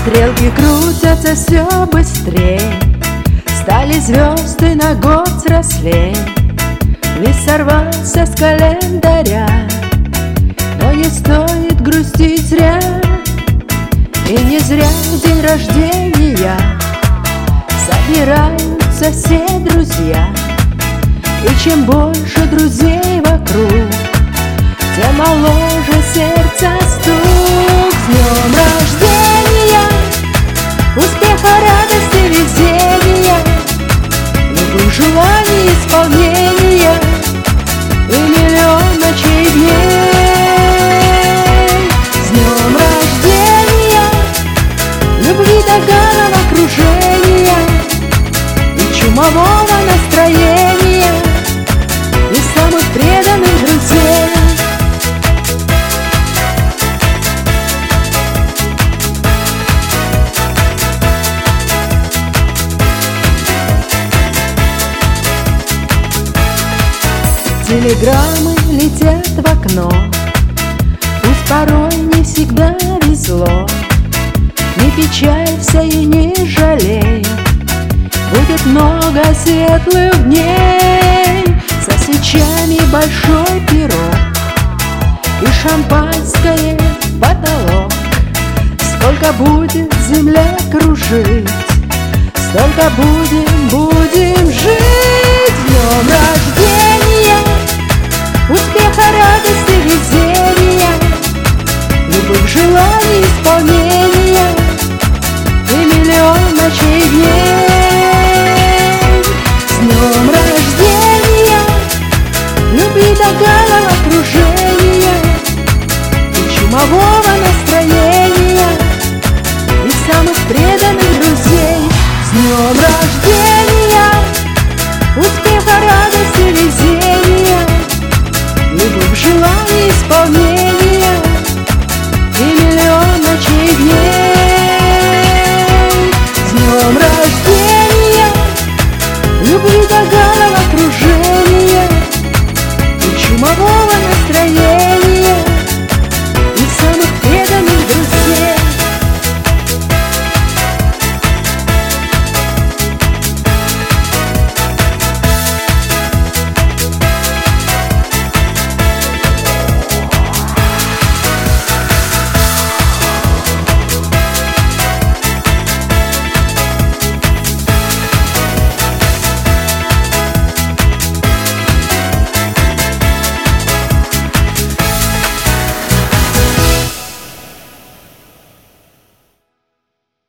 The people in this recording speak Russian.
Стрелки крутятся все быстрее, стали звезды на год взрослей. Лист сорвался с календаря, но не стоит грустить зря. И не зря день рождения собираются все друзья. И чем больше друзей вокруг, тем моложе сердце стук. С днем рождения, успеха, радости, везения, любых желаний исполнения и миллион ночей дней. С днем рождения, любви до головокружения и чумового настроения и самых преданных друзей. Телеграммы летят в окно, пусть порой не всегда везло. Не печалься и не жалей, будет много светлых дней. Со свечами большой пирог и шампанское в потолок. Сколько будет земля кружить, столько будем жить. С днем рождения, успеха, радости, везения, любых желаний